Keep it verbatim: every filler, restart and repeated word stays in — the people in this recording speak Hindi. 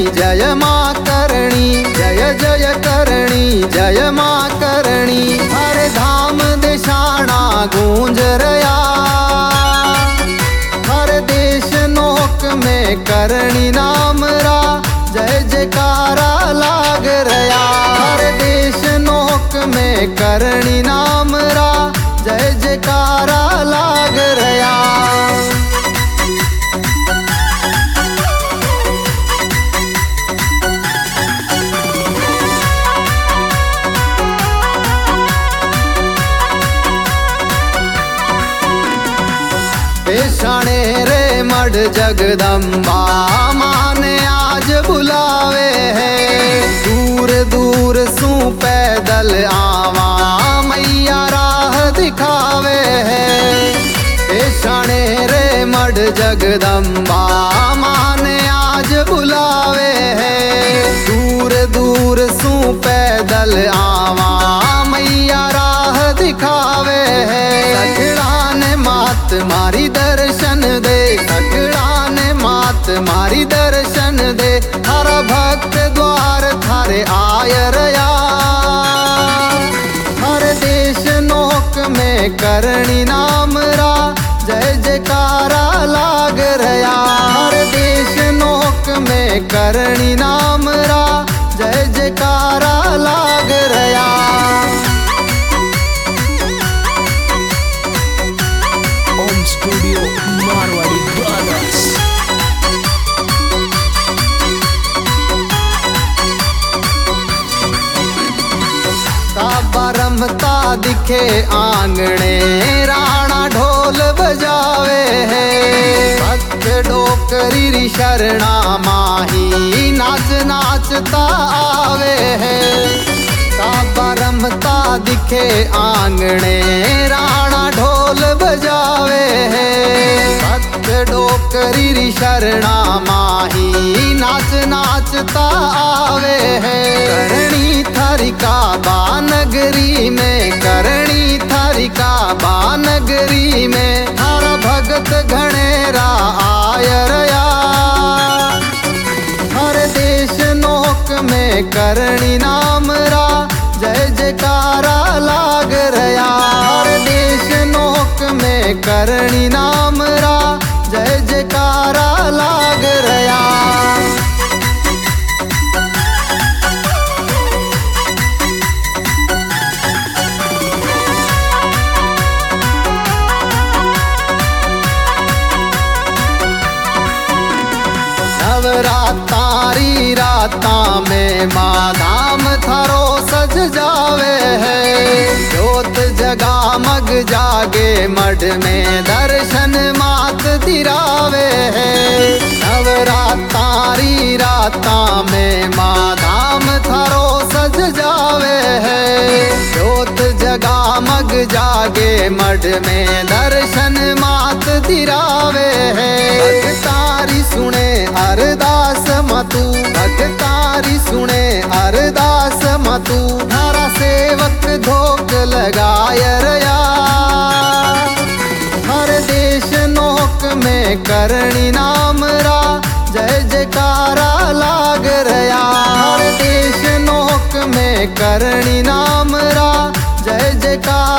जय माँ करणी, जय जय करणी, जय माँ करणी। हर धाम दिशाना गूंज रया, हर देश नोक में करणी नाम रा जय जयकारा लाग रया। हर देश नोक में करणी नाम रा जय जयकारा लाग रया। पेशाने रे मढ़ जगदम्बा माने आज बुलावे है। दूर दूर सू पैदल आवा मैया राह दिखावे है। पेशाने रे मढ़ जगदम्बा माने आज बुलावे है। दूर दूर सू पैदल आवा मैया राह दिखावे है। सखड़ा ने मात मारी दर्शन दे, सखड़ा ने मात मारी दर्शन दे। हर भक्त द्वार थारे आय रया, हर देश नोक में करणी नाम रा जय जयकारा लाग रया। हर देश नोक में करणी नाम रा जय जयकारा लाग रया। Om studio Marwari brothers. काबा रमता दिखे आंगणे, राणा ढोल बजावे है। भक्त डोकरी री शरणा माही नाच नाचता आवे है। काबा रमता दिखे आंगणे, राणा ढोल बजावे है। भक्त डोकरी री शरणा माही नाच नाचता आवे है। करणी थारी काबा नगरी में, करणी थारी काबा नगरी में। हर भगत घणेरा आय रया, हर देश नोक में करणी नाम रा जय जयकारा लाग रया। हर देश नोक में करणी नाम रा जय जयकारा लाग रया। नवरातारी राता में माँ धाम थारो सज जावे है। जोत जगा मग जागे मढ़ में दर्शन मात दिरावे है। नवरातारी राता में माँ धाम थारो सज जावे है। जोत जगा मग जागे मढ़ में दर्शन मात दिरावे है। भक्तारी सुने अरदास मतू, भक्तारी सुने अरदास मतू। थारा सेवक धोक लगाय रया, हर देश नोक में करणी नाम रा जय जयकारा लाग रया। हर देश नोक में करणी नाम रा जय जयकारा